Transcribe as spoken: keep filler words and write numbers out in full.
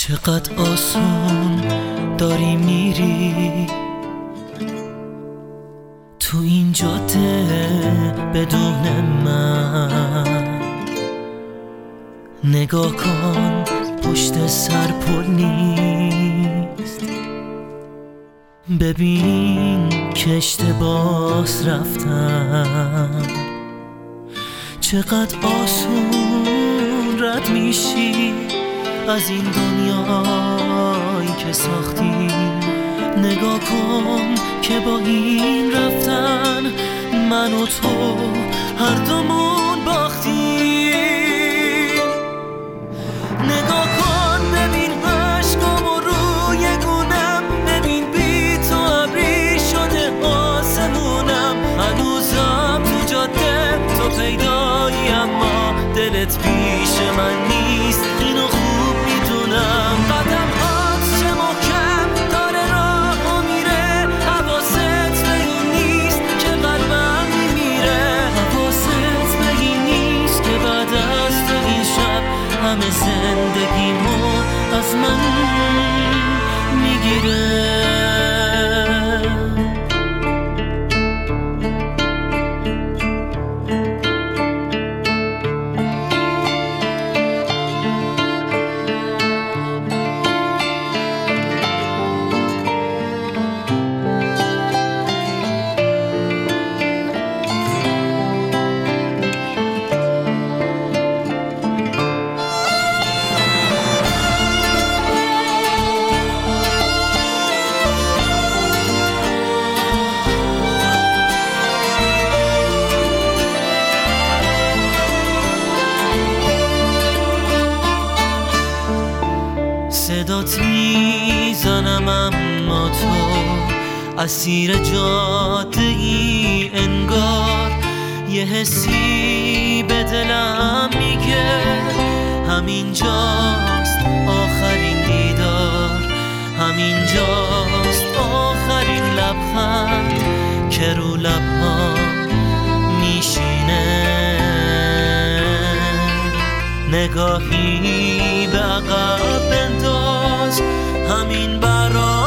چقدر آسون داری میری تو این جاده بدون من. نگاه کن پشت سر پل نیست، ببین که اشتباه رفتم. چقدر آسون رد میشی از این دنیایی که ساختی. نگاه کن که با این رفتن من و تو هر دومون باختیم. نگاه کن ببین عشقامو روی گونم، ببین بی تو ابری شده آسمونم. هنوزم تو جاده تو پیدایی اما دلت پیش من نیست، اینو خوب میدونم. قدم هات چه محکم داره راه میره، حواست به این نیست که قلبم میمیره. حواست به این نیست که بعد از تو این شب همه زندگیمو از من میگیره. صدات میزنم اما تو اسیر جاده ای انگار. یه حسی به دلم میگه همینجاست آخرین دیدار، همینجاست آخرین لبخند که رو لبها میشینه. نگاهی به عقب بنداز همین برای